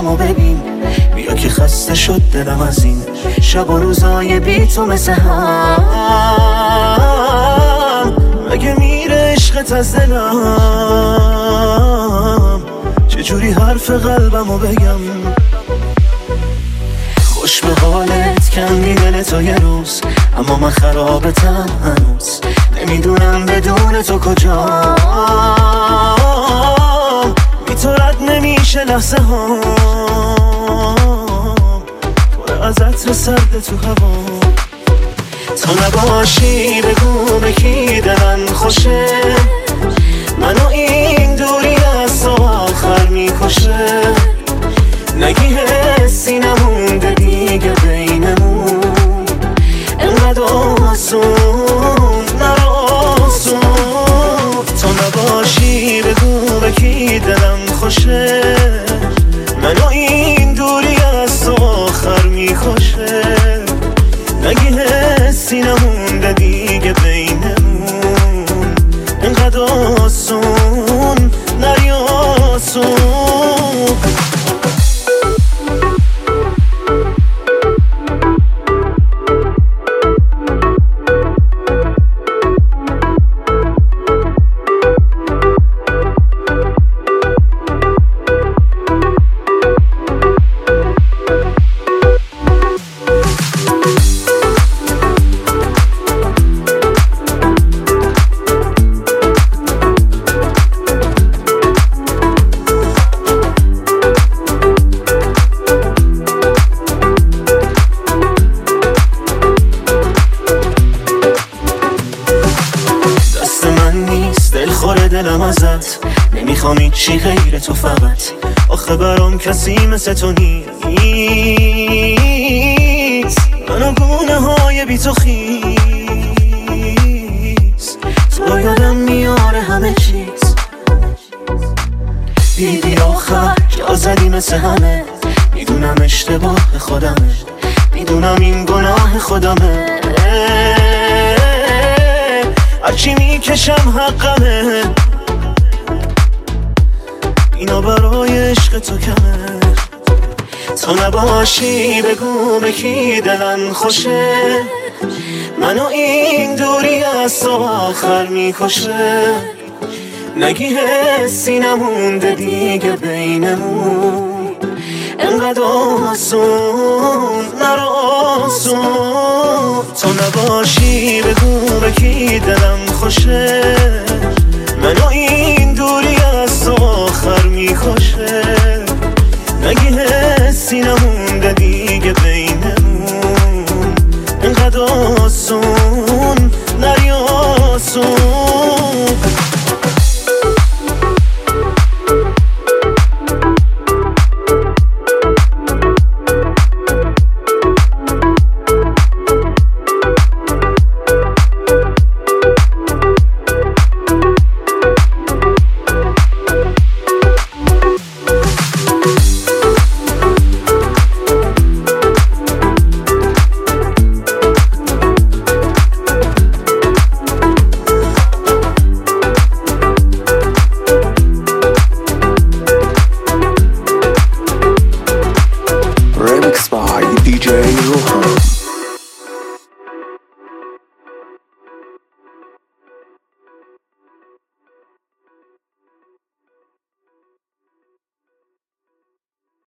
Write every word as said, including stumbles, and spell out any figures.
قلبمو ببین، بیا که خسته شد دلم از این شب و روزای بی تو مثل هم. مگه میره عشقت از دلم؟ چجوری حرف قلبمو بگم؟ خوش به حالت کندی دل تو یه روز، اما من خرابتم هنوز، نمیدونم بدون تو کجام. بی تو رد نمیشه لحظه ها، پر از عطر سرد تو هوا. تو نباشی بگو به کی دلم خوشه، منو این دوری از تو آخر میکشه. نگی حسی نمونده دیگه بینمون، انقدر آسون نراسون. تو نباشی بگو به کی دلم خوشه، منو این دوری از تو آخر میکشه. نگی حسی نمونده دیگه بینمون، انقدر آسون نریاسون. دلم ازت نمیخوام هیچی غیر تو فقط، آخه برام کسی مثل تو نیست. منو گونه های بی تو خیز، تو یادم میاره همه چیز. دیدی آخر جا زدی مثل همه، میدونم اشتباه خودمه، میدونم این گناه خودمه. هرچی میکشم حقمه، اینا برای عشق تو کمه. تو نباشی بگو به کی دلم خوشه، منو این دوری از تو آخر میکشه. نگی حسی نمونده دیگه بینمون، انقدر آسون نراسون. تو نباشی بگو به کی دلم خوشه، منو این دوری از تو آخر میکشه. نگی حسی نمونده دیگه بینمون، انقدر آسون نریاسون. Remix by D J Rohan.